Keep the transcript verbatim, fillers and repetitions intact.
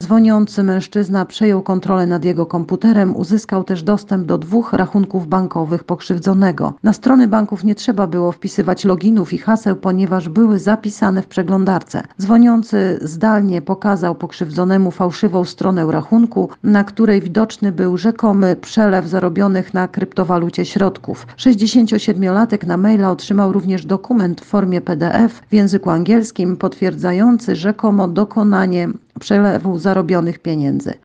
Dzwoniący mężczyzna przejął kontrolę nad jego komputerem, uzyskał też dostęp do dwóch rachunków bankowych pokrzywdzonego. Na strony banków nie trzeba było wpisywać loginów i haseł, ponieważ były zapisane w przeglądarce. Dzwoniący zdalnie pokazał pokrzywdzonemu fałszywą stronę rachunku, na której widoczny był rzekomy przelew zarobionych na kryptowalucie środków. sześćdziesięciosiedmiolatek na maila otrzymał również dokument w formie P D F w języku angielskim potwierdzający rzekomo dokonanie przelewu zarobionych pieniędzy.